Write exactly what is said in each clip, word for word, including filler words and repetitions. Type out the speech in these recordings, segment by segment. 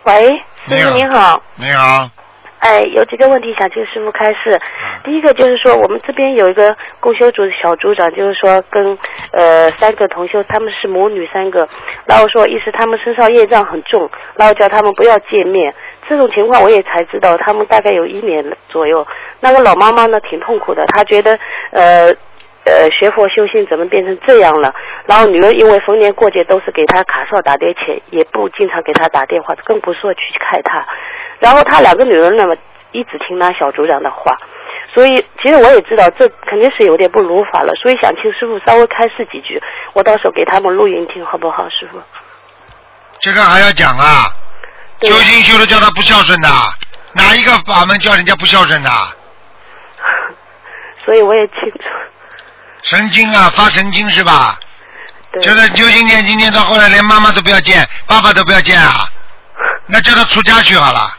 喂，师傅您好。 你好。 哎，有几个问题想请师傅开示。第一个就是说，我们这边有一个共修组小组长，就是说跟呃三个同修，他们是母女三个，然后说意思他们身上业障很重，然后叫他们不要见面。这种情况我也才知道，他们大概有一年左右。那个老妈妈呢，挺痛苦的，她觉得呃。呃，学佛修心怎么变成这样了？然后女儿因为逢年过节都是给她卡少打点钱，也不经常给她打电话，更不说去看她。然后她两个女儿呢，一直听她小组长的话，所以其实我也知道这肯定是有点不如法了，所以想请师傅稍微开示几句，我到时候给他们录音听好不好，师傅？ 这个还要讲啊？修心修的叫他不孝顺的，哪一个法门叫人家不孝顺的？ 所以我也清楚。 神经啊，发神经是吧？就是修心念经念到后来连妈妈都不要见，爸爸都不要见啊，那叫他出家去好了。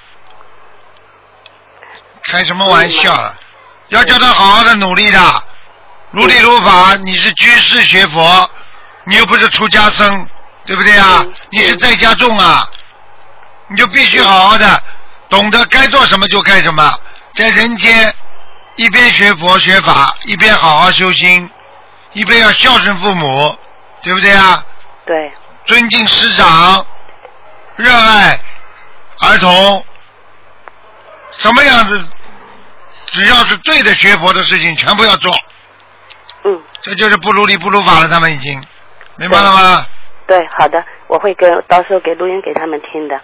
开什么玩笑啊？要叫他好好的努力的，如理如法。你是居士学佛，你又不是出家僧，对不对啊？你是在家众啊，你就必须好好的懂得该做什么就干什么，在人间一边学佛学法，一边好好修心，一边要孝顺父母，对不对啊？ 对。 尊敬师长，热爱儿童，什么样子，只要是对的学佛的事情，全部要做。 嗯。 这就是不如理不如法了，他们已经明白了吗？ 对，好的，我会跟到时候给录音给他们听的。